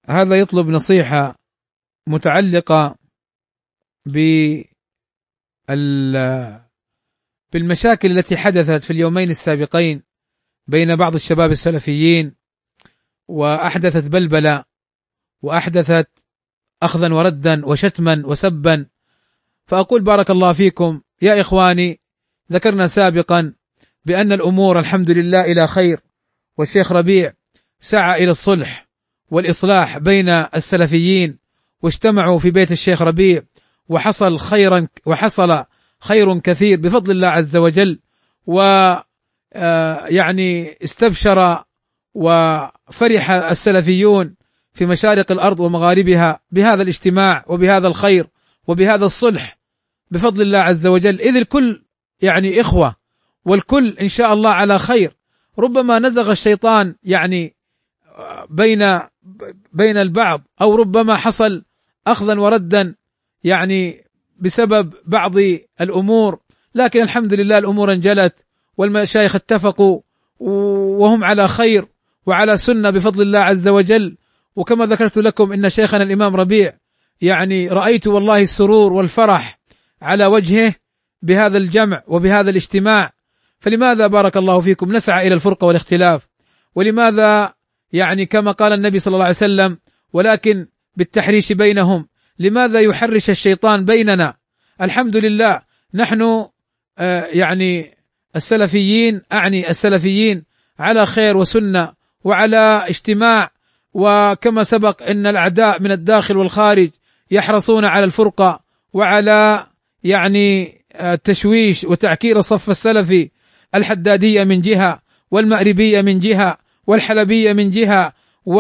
هذا يطلب نصيحة متعلقة بالمشاكل التي حدثت في اليومين السابقين بين بعض الشباب السلفيين، وأحدثت بلبلة، وأحدثت أخذا وردا وشتما وسبا. فأقول بارك الله فيكم يا إخواني، ذكرنا سابقا بأن الأمور الحمد لله إلى خير، والشيخ ربيع سعى إلى الصلح والإصلاح بين السلفيين، واجتمعوا في بيت الشيخ ربيع، وحصل خير كثير بفضل الله عز وجل. يعني استبشر وفرح السلفيون في مشارق الأرض ومغاربها بهذا الاجتماع وبهذا الخير وبهذا الصلح بفضل الله عز وجل، إذ الكل يعني إخوة، والكل إن شاء الله على خير. ربما نزغ الشيطان يعني بين البعض، أو ربما حصل أخذا وردا يعني بسبب بعض الأمور، لكن الحمد لله الأمور انجلت، والمشايخ اتفقوا وهم على خير وعلى سنة بفضل الله عز وجل. وكما ذكرت لكم إن شيخنا الإمام ربيع يعني رأيت والله السرور والفرح على وجهه بهذا الجمع وبهذا الاجتماع. فلماذا بارك الله فيكم نسعى إلى الفرقة والاختلاف؟ ولماذا يعني كما قال النبي صلى الله عليه وسلم ولكن بالتحريش بينهم؟ لماذا يحرش الشيطان بيننا؟ الحمد لله نحن يعني السلفيين، أعني السلفيين على خير وسنة وعلى اجتماع. وكما سبق أن الأعداء من الداخل والخارج يحرصون على الفرقة وعلى يعني التشويش وتعكير الصف السلفي، الحدادية من جهة، والمأربية من جهة، والحلبية من جهة،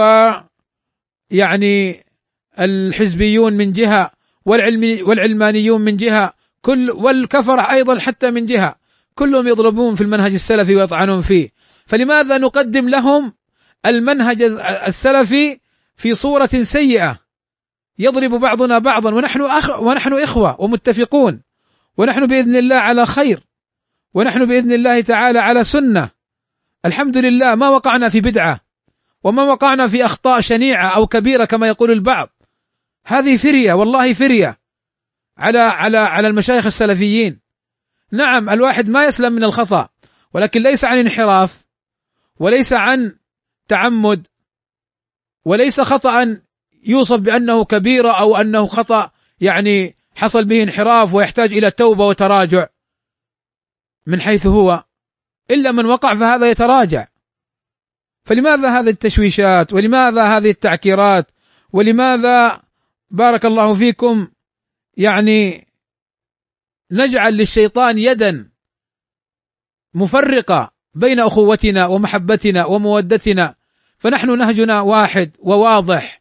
ويعني الحزبيون من جهة، والعلمانيون من جهة، والكفر أيضا حتى من جهة، كلهم يضربون في المنهج السلفي ويطعنون فيه. فلماذا نقدم لهم المنهج السلفي في صورة سيئة يضرب بعضنا بعضا، ونحن إخوة ومتفقون، ونحن بإذن الله على خير، ونحن بإذن الله تعالى على سنة. الحمد لله ما وقعنا في بدعة، وما وقعنا في أخطاء شنيعة أو كبيرة كما يقول البعض. هذه فرية، والله فرية على المشايخ السلفيين. نعم الواحد ما يسلم من الخطأ، ولكن ليس عن انحراف، وليس عن تعمد، وليس خطأ يوصف بأنه كبيرة أو أنه خطأ يعني حصل به انحراف ويحتاج إلى توبة وتراجع من حيث هو، إلا من وقع فهذا يتراجع. فلماذا هذه التشويشات؟ ولماذا هذه التعكيرات؟ ولماذا بارك الله فيكم يعني نجعل للشيطان يدا مفرقة بين أخوتنا ومحبتنا ومودتنا؟ فنحن نهجنا واحد وواضح،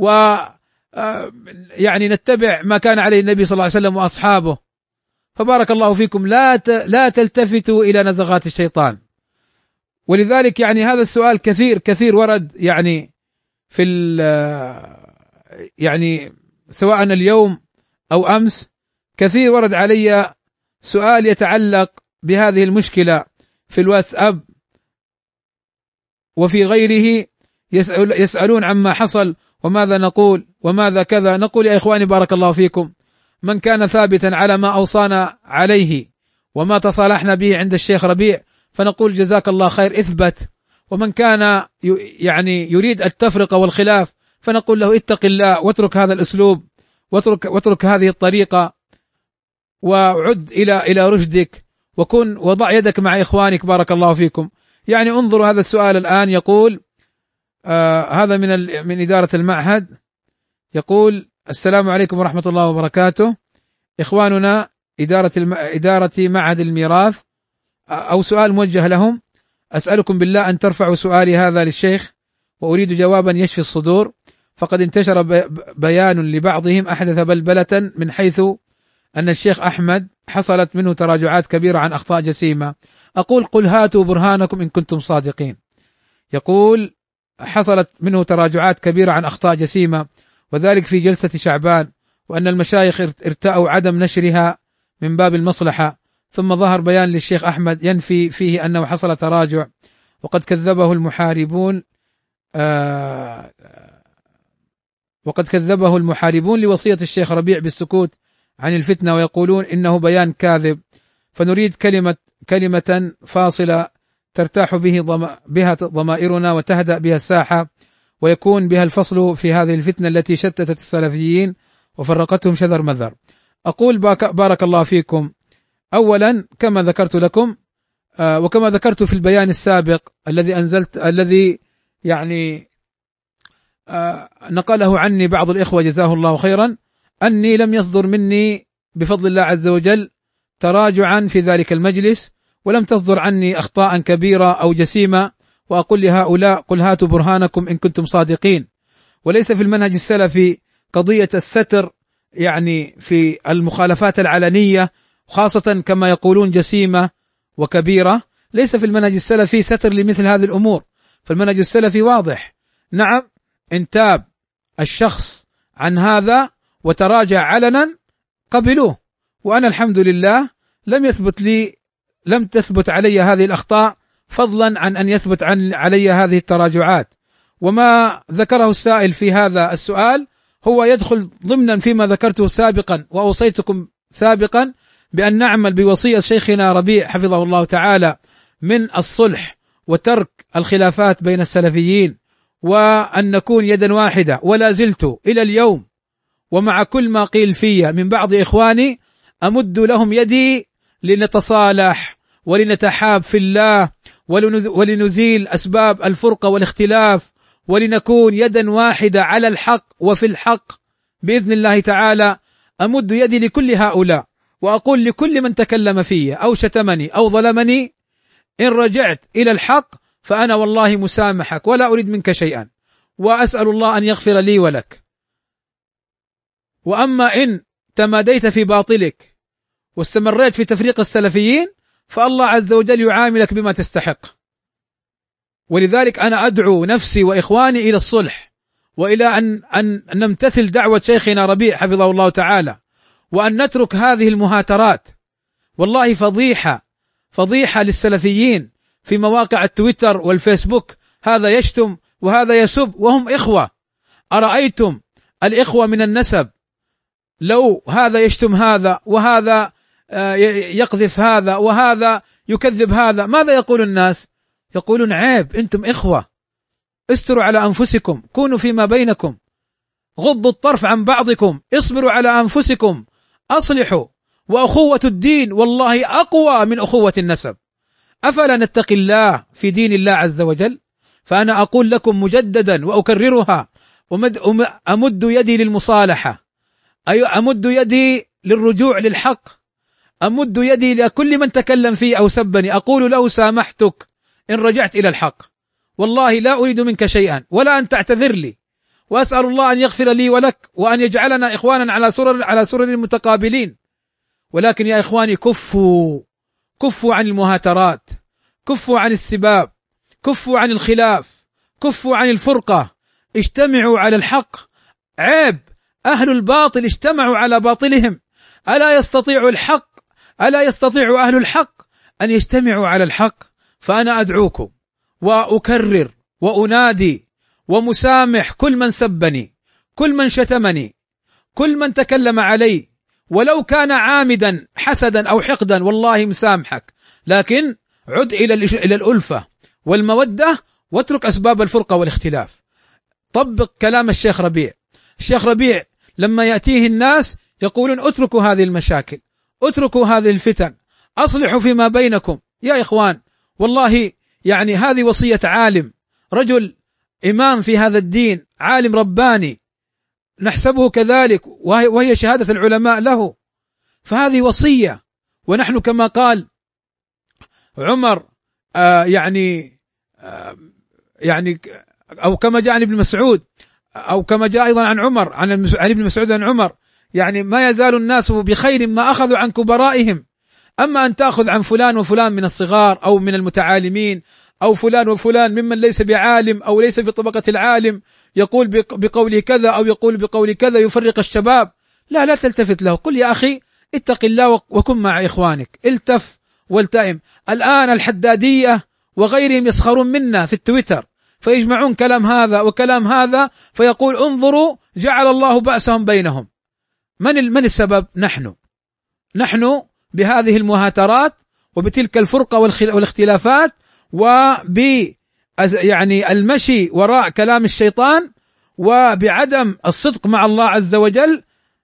يعني نتبع ما كان عليه النبي صلى الله عليه وسلم وأصحابه. فبارك الله فيكم لا تلتفتوا إلى نزغات الشيطان. ولذلك يعني هذا السؤال كثير ورد يعني في يعني سواء اليوم أو أمس، كثير ورد علي سؤال يتعلق بهذه المشكلة في الواتساب وفي غيره، يسألون عما حصل وماذا نقول وماذا كذا. نقول يا إخواني بارك الله فيكم، من كان ثابتا على ما أوصانا عليه وما تصالحنا به عند الشيخ ربيع فنقول جزاك الله خير اثبت، ومن كان يعني يريد التفرقة والخلاف فنقول له اتق الله واترك هذا الأسلوب واترك هذه الطريقة وعد إلى رشدك، وضع يدك مع إخوانك. بارك الله فيكم. يعني انظروا هذا السؤال الآن يقول هذا من إدارة المعهد، يقول السلام عليكم ورحمة الله وبركاته، إخواننا إدارة معهد الميراث، أو سؤال موجه لهم، أسألكم بالله أن ترفعوا سؤالي هذا للشيخ وأريد جوابا يشفي الصدور، فقد انتشر بيان لبعضهم أحدث بلبلة من حيث أن الشيخ أحمد حصلت منه تراجعات كبيرة عن أخطاء جسيمة. أقول قل هاتوا برهانكم إن كنتم صادقين. يقول حصلت منه تراجعات كبيرة عن أخطاء جسيمة، وذلك في جلسة شعبان، وأن المشايخ ارتأوا عدم نشرها من باب المصلحة، ثم ظهر بيان للشيخ أحمد ينفي فيه أنه حصل تراجع، وقد كذبه المحاربون وقد كذبه المحاربون لوصية الشيخ ربيع بالسكوت عن الفتنة، ويقولون إنه بيان كاذب، فنريد كلمة فاصلة ترتاح بها ضمائرنا وتهدأ بها الساحة، ويكون بها الفصل في هذه الفتنة التي شتتت السلفيين وفرقتهم شذر مذر. أقول بارك الله فيكم. أولا كما ذكرت لكم وكما ذكرت في البيان السابق الذي يعني نقله عني بعض الإخوة جزاه الله خيرا، أني لم يصدر مني بفضل الله عز وجل تراجعا في ذلك المجلس، ولم تصدر عني أخطاء كبيرة أو جسيمة، وأقول لهؤلاء قل هاتوا برهانكم إن كنتم صادقين. وليس في المنهج السلفي قضية الستر يعني في المخالفات العلنية، خاصة كما يقولون جسيمة وكبيرة، ليس في المنهج السلفي ستر لمثل هذه الأمور. فالمنهج السلفي واضح، نعم إن تاب الشخص عن هذا وتراجع علنا قبلوه، وأنا الحمد لله لم تثبت علي هذه الأخطاء، فضلا عن أن يثبت علي هذه التراجعات. وما ذكره السائل في هذا السؤال هو يدخل ضمنا فيما ذكرته سابقا وأوصيتكم سابقا بأن نعمل بوصية شيخنا ربيع حفظه الله تعالى من الصلح وترك الخلافات بين السلفيين، وأن نكون يدا واحدة. ولا زلت إلى اليوم ومع كل ما قيل في من بعض إخواني أمد لهم يدي لنتصالح ولنتحاب في الله ولنزيل أسباب الفرقة والاختلاف، ولنكون يدا واحدة على الحق وفي الحق بإذن الله تعالى. أمد يدي لكل هؤلاء، وأقول لكل من تكلم في أو شتمني أو ظلمني إن رجعت إلى الحق فأنا والله مسامحك ولا أريد منك شيئا، وأسأل الله أن يغفر لي ولك. وأما إن تماديت في باطلك واستمريت في تفريق السلفيين فالله عز وجل يعاملك بما تستحق. ولذلك أنا أدعو نفسي وإخواني إلى الصلح، وإلى أن نمتثل دعوة شيخنا ربيع حفظه الله تعالى، وأن نترك هذه المهاترات. والله فضيحة للسلفيين في مواقع التويتر والفيسبوك، هذا يشتم وهذا يسب وهم إخوة. أرأيتم الإخوة من النسب لو هذا يشتم هذا وهذا يقذف هذا وهذا يكذب هذا، ماذا يقول الناس؟ يقولون عيب، أنتم إخوة، استروا على أنفسكم، كونوا فيما بينكم، غضوا الطرف عن بعضكم، اصبروا على أنفسكم، أصلحوا. وأخوة الدين والله أقوى من أخوة النسب. أفلا نتقي الله في دين الله عز وجل؟ فأنا أقول لكم مجددا وأكررها، أمد يدي للمصالحة، أمد يدي للرجوع للحق، أمد يدي لكل من تكلم فيه أو سبني، أقول له سامحتك إن رجعت إلى الحق، والله لا أريد منك شيئا ولا أن تعتذر لي، وأسأل الله أن يغفر لي ولك وأن يجعلنا إخوانا على سرر متقابلين. ولكن يا إخواني كفوا عن المهاترات، كفوا عن السباب، كفوا عن الخلاف، كفوا عن الفرقة، اجتمعوا على الحق. عيب أهل الباطل اجتمعوا على باطلهم، ألا يستطيع أهل الحق أن يجتمعوا على الحق؟ فأنا أدعوكم وأكرر وأنادي ومسامح كل من سبني، كل من شتمني، كل من تكلم علي، ولو كان عامدا حسدا أو حقدا والله مسامحك، لكن عد إلى الألفة والمودة واترك أسباب الفرقة والاختلاف. طبق كلام الشيخ ربيع. الشيخ ربيع لما يأتيه الناس يقولون اتركوا هذه المشاكل، اتركوا هذه الفتن، أصلحوا فيما بينكم. يا إخوان والله يعني هذه وصية عالم، رجل إمام في هذا الدين، عالم رباني نحسبه كذلك، وهي شهادة العلماء له، فهذه وصية. ونحن كما قال عمر يعني أو كما جاء عن ابن مسعود، أو كما جاء أيضا عن عمر عن ابن مسعود عن عمر، يعني ما يزال الناس بخير ما أخذوا عن كبرائهم. أما أن تأخذ عن فلان وفلان من الصغار أو من المتعالمين، أو فلان وفلان ممن ليس بعالم أو ليس في طبقة العالم يقول بقول كذا أو يقول بقول كذا يفرق الشباب، لا تلتفت له. قل يا أخي اتق الله وكن مع إخوانك، التف والتئم. الآن الحدادية وغيرهم يسخرون منا في التويتر، فيجمعون كلام هذا وكلام هذا، فيقول انظروا جعل الله بأسهم بينهم. من السبب؟ نحن بهذه المهاترات وبتلك الفرقة والاختلافات يعني المشي وراء كلام الشيطان وبعدم الصدق مع الله عز وجل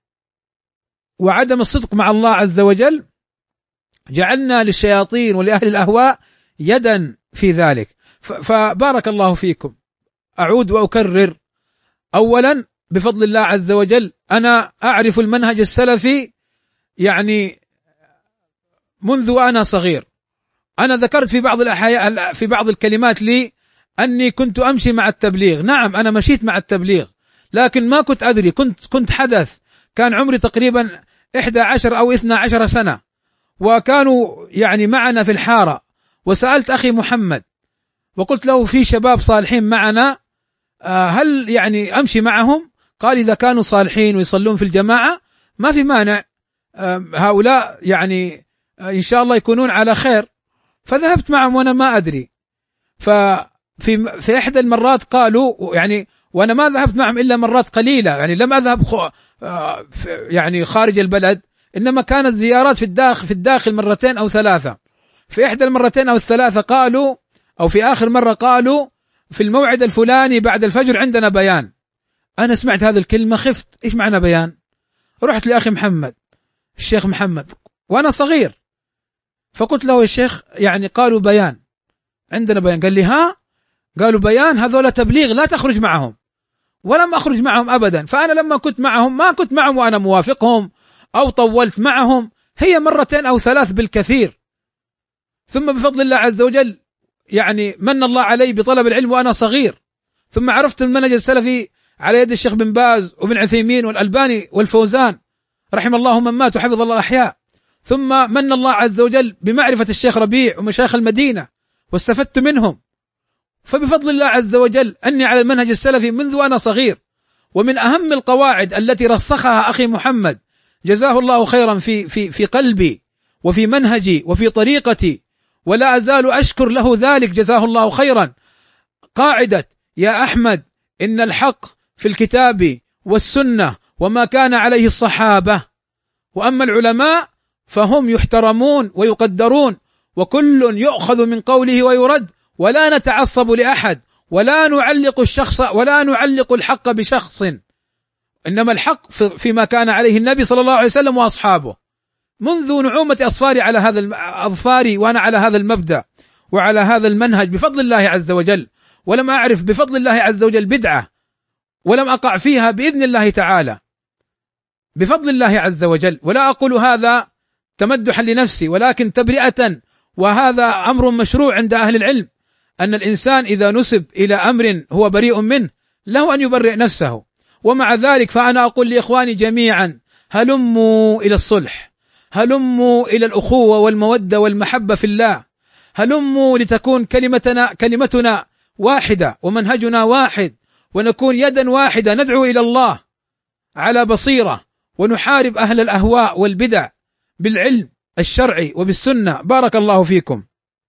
جعلنا للشياطين ولأهل الأهواء يدا في ذلك. فبارك الله فيكم. أعود وأكرر، أولا بفضل الله عز وجل أنا أعرف المنهج السلفي يعني منذ أنا صغير. أنا ذكرت في بعض الكلمات لي أني كنت أمشي مع التبليغ. نعم أنا مشيت مع التبليغ، لكن ما كنت أدري، كنت حدث، كان عمري تقريبا 11 أو 12 سنة، وكانوا يعني معنا في الحارة، وسألت أخي محمد وقلت له في شباب صالحين معنا، هل يعني أمشي معهم؟ قال إذا كانوا صالحين ويصلون في الجماعة ما في مانع، هؤلاء يعني إن شاء الله يكونون على خير. فذهبت معهم وأنا ما أدري. في إحدى المرات قالوا يعني، وأنا ما ذهبت معهم إلا مرات قليلة، يعني لم أذهب يعني خارج البلد، إنما كانت زيارات في الداخل مرتين أو ثلاثة. في إحدى المرتين أو الثلاثة قالوا، أو في آخر مرة قالوا في الموعد الفلاني بعد الفجر عندنا بيان. أنا سمعت هذه الكلمة خفت، إيش معنى بيان؟ رحت لأخي محمد، الشيخ محمد، وأنا صغير، فقلت له يا شيخ يعني قالوا بيان، عندنا بيان. قال لي ها؟ قالوا بيان، هذول تبليغ لا تخرج معهم. ولم أخرج معهم أبدا. فأنا لما كنت معهم ما كنت معهم وأنا موافقهم أو طولت معهم، هي مرتين أو ثلاث بالكثير. ثم بفضل الله عز وجل يعني من الله علي بطلب العلم وأنا صغير، ثم عرفت المنهج السلفي على يد الشيخ بن باز وابن عثيمين والألباني والفوزان رحم الله من مات وحفظ الله الأحياء. ثم من الله عز وجل بمعرفة الشيخ ربيع ومشايخ المدينة واستفدت منهم. فبفضل الله عز وجل أني على المنهج السلفي منذ أنا صغير. ومن أهم القواعد التي رسخها أخي محمد جزاه الله خيرا في قلبي وفي منهجي وفي طريقتي، ولا أزال أشكر له ذلك جزاه الله خيرا، قاعدة يا أحمد إن الحق في الكتاب والسنة وما كان عليه الصحابة، وأما العلماء فهم يحترمون ويقدرون، وكل يؤخذ من قوله ويرد، ولا نتعصب لأحد، ولا نعلق الحق بشخص، إنما الحق فيما كان عليه النبي صلى الله عليه وسلم وأصحابه. منذ نعومة أظفاري وأنا على هذا المبدأ وعلى هذا المنهج بفضل الله عز وجل، ولم أعرف بفضل الله عز وجل بدعة، ولم أقع فيها بإذن الله تعالى بفضل الله عز وجل. ولا أقول هذا تمدحا لنفسي، ولكن تبرئة، وهذا أمر مشروع عند أهل العلم، أن الإنسان إذا نسب إلى أمر هو بريء منه له أن يبرئ نفسه. ومع ذلك فأنا أقول لإخواني جميعا هلموا إلى الصلح، هلموا إلى الأخوة والمودة والمحبة في الله، هلموا لتكون كلمتنا واحدة ومنهجنا واحد، ونكون يدا واحدة ندعو إلى الله على بصيرة، ونحارب أهل الأهواء والبدع بالعلم الشرعي وبالسنة. بارك الله فيكم.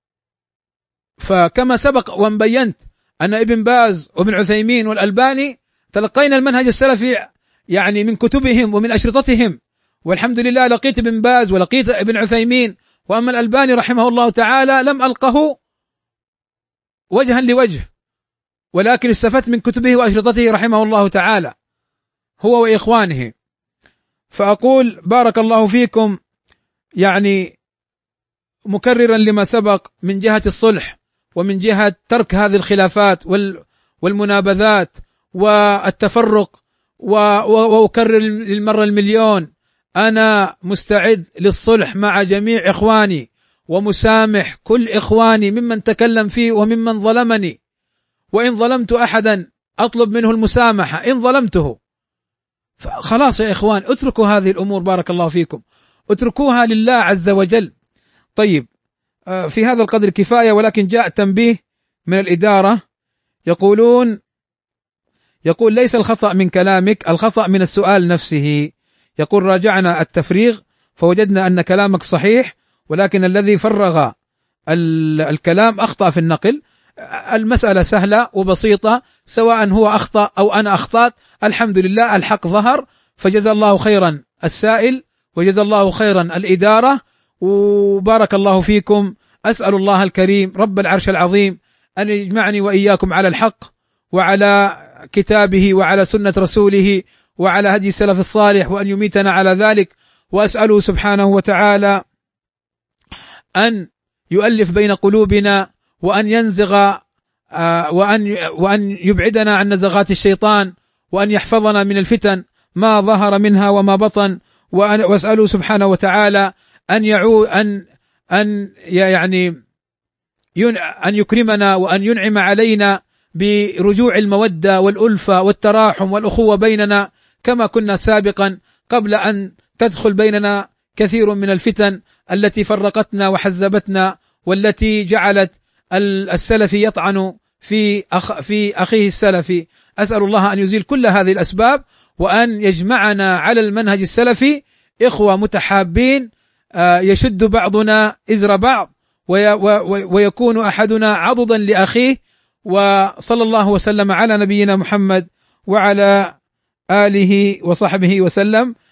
فكما سبق وان بينت أن ابن باز وابن عثيمين والألباني تلقينا المنهج السلفي يعني من كتبهم ومن أشرطتهم، والحمد لله لقيت ابن باز ولقيت ابن عثيمين، وأما الألباني رحمه الله تعالى لم ألقه وجها لوجه، ولكن استفدت من كتبه وأشرطته رحمه الله تعالى هو وإخوانه. فأقول بارك الله فيكم، يعني مكررا لما سبق من جهة الصلح ومن جهة ترك هذه الخلافات والمنابذات والتفرق، وأكرر للمرة المليون أنا مستعد للصلح مع جميع إخواني، ومسامح كل إخواني ممن تكلم فيه وممن ظلمني، وإن ظلمت أحدا أطلب منه المسامحة إن ظلمته. فخلاص يا إخوان اتركوا هذه الأمور، بارك الله فيكم، اتركوها لله عز وجل. طيب في هذا القدر كفاية، ولكن جاء تنبيه من الإدارة، يقول ليس الخطأ من كلامك، الخطأ من السؤال نفسه. يقول راجعنا التفريغ فوجدنا أن كلامك صحيح، ولكن الذي فرغ الكلام أخطأ في النقل. المسألة سهلة وبسيطة، سواء هو أخطأ أو أنا أخطأت، الحمد لله الحق ظهر، فجزا الله خيرا السائل وجزا الله خيرا الإدارة، وبارك الله فيكم. أسأل الله الكريم رب العرش العظيم أن يجمعني وإياكم على الحق وعلى كتابه وعلى سنة رسوله وعلى هدي السلف الصالح، وأن يميتنا على ذلك. وأسأله سبحانه وتعالى أن يؤلف بين قلوبنا، وأن ينزغ وأن يبعدنا عن نزغات الشيطان، وأن يحفظنا من الفتن ما ظهر منها وما بطن. وأسأله سبحانه وتعالى أن يكرمنا وأن ينعم علينا برجوع المودة والألفة والتراحم والأخوة بيننا كما كنا سابقا، قبل أن تدخل بيننا كثير من الفتن التي فرقتنا وحزبتنا، والتي جعلت السلفي يطعن في أخيه السلفي. أسأل الله أن يزيل كل هذه الأسباب، وأن يجمعنا على المنهج السلفي إخوة متحابين، يشد بعضنا إزر بعض، ويكون أحدنا عضدا لأخيه. وصلى الله وسلم على نبينا محمد وعلى آله وصحبه وسلم.